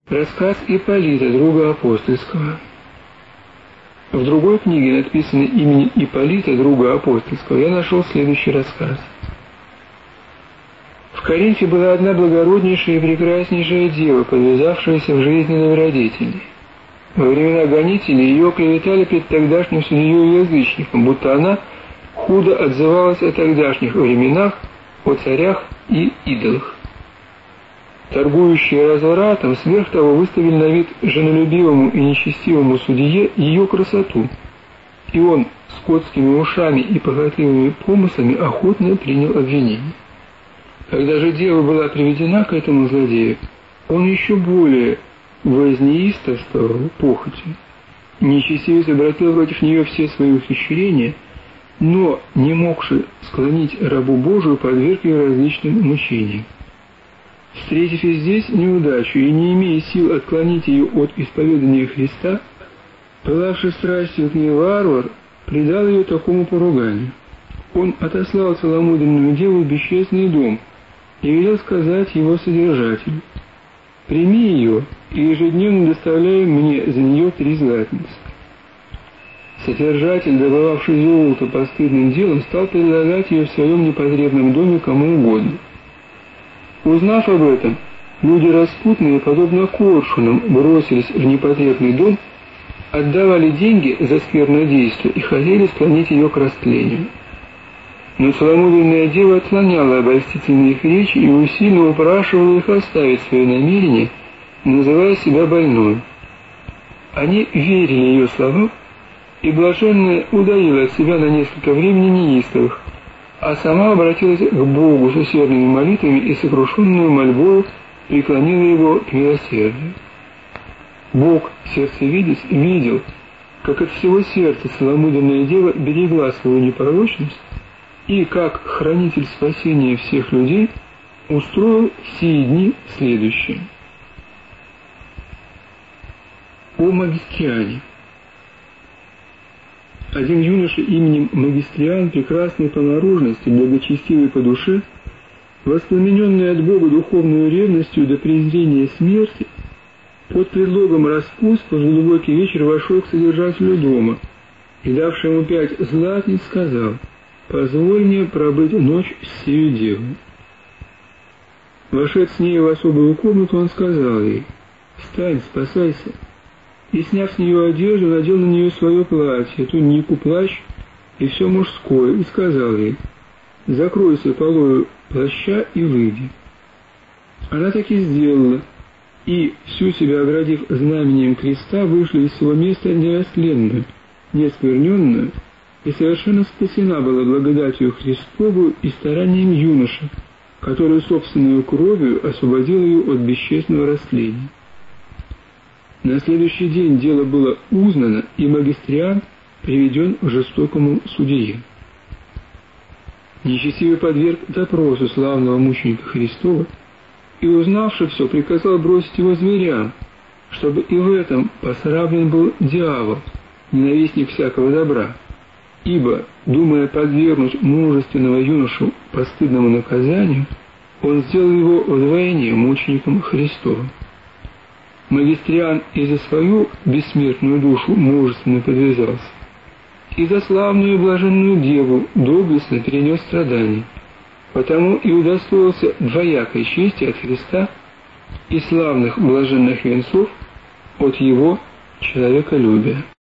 Рассказ Ипполита, друга апостольского. В другой книге, написанной именем Ипполита, друга апостольского, я нашел следующий рассказ. В Коринфе была одна благороднейшая и прекраснейшая дева, подвязавшаяся в жизни добродетельной. Во времена гонителей ее клеветали пред тогдашним судьей язычником, будто она худо отзывалась о тогдашних временах, о царях и идолах. Торгующие развратом сверх того выставили на вид женолюбивому и нечестивому судье ее красоту, и он с скотскими ушами и похотливыми помыслами охотно принял обвинение. Когда же дева была приведена к этому злодею, он еще более вознеистовствовал похотью. Нечестивец обратил против нее все свои ухищрения, но, не могши склонить рабу Божию, подверг ее различным мучениям. Встретив здесь неудачу и не имея сил отклонить ее от исповедания Христа, пылавший страстью к ней варвар предал ее такому поруганию. Он отослал целомудренную деву в бесчестный дом и велел сказать его содержателю: «Прими ее и ежедневно доставляй мне за нее 3 златницы». Содержатель, добывавший золото постыдным делом, стал предлагать ее в своем непотребном доме кому угодно. Узнав об этом, люди распутные, подобно коршунам, бросились в непотребный дом, отдавали деньги за сквернодействие и хотели склонить ее к растлению. Но целомудренная дева отклоняла обольстительные их речи и усиленно упрашивала их оставить свое намерение, называя себя больной. Они верили ее словам, и блаженная удалила от себя на несколько времени неистовых, а сама обратилась к Богу с усердными молитвами и сокрушенную мольбою преклонила его к милосердию. Бог, сердцевидец, видел, как от всего сердца целомудренная дева берегла свою непорочность и, как хранитель спасения всех людей, устроил сии дни следующее. О Магистриане. Один юноша именем Магистриан, прекрасный по наружности, благочестивый по душе, воспламененный от Бога духовную ревностью до презрения смерти, под предлогом распутства в глубокий вечер вошел к содержателю дома и, давший ему 5 златниц, сказал: «Позволь мне пробыть ночь с сею девой». Вошед с ней в особую комнату, он сказал ей: «Встань, спасайся», и, сняв с нее одежду, надел на нее свое платье, тунику, плащ и все мужское, и сказал ей: «Закройся полою плаща и выйди». Она так и сделала, и, всю себя оградив знаменем креста, вышла из своего места нерастленную, неоскверненную, и совершенно спасена была благодатью Христову и старанием юноши, который собственную кровью освободил ее от бесчестного растления. На следующий день дело было узнано, и Магистриан приведен к жестокому судье. Нечестивый подверг допросу славного мученика Христова, и, узнавши все, приказал бросить его зверям, чтобы и в этом посрамлен был дьявол, ненавистник всякого добра, ибо, думая подвергнуть мужественного юношу постыдному наказанию, он сделал его вдвойне мучеником Христовым. Магистриан и за свою бессмертную душу мужественно подвязался, и за славную и блаженную деву доблестно перенес страдания, потому и удостоился двоякой чести от Христа и славных блаженных венцов от Его человеколюбия.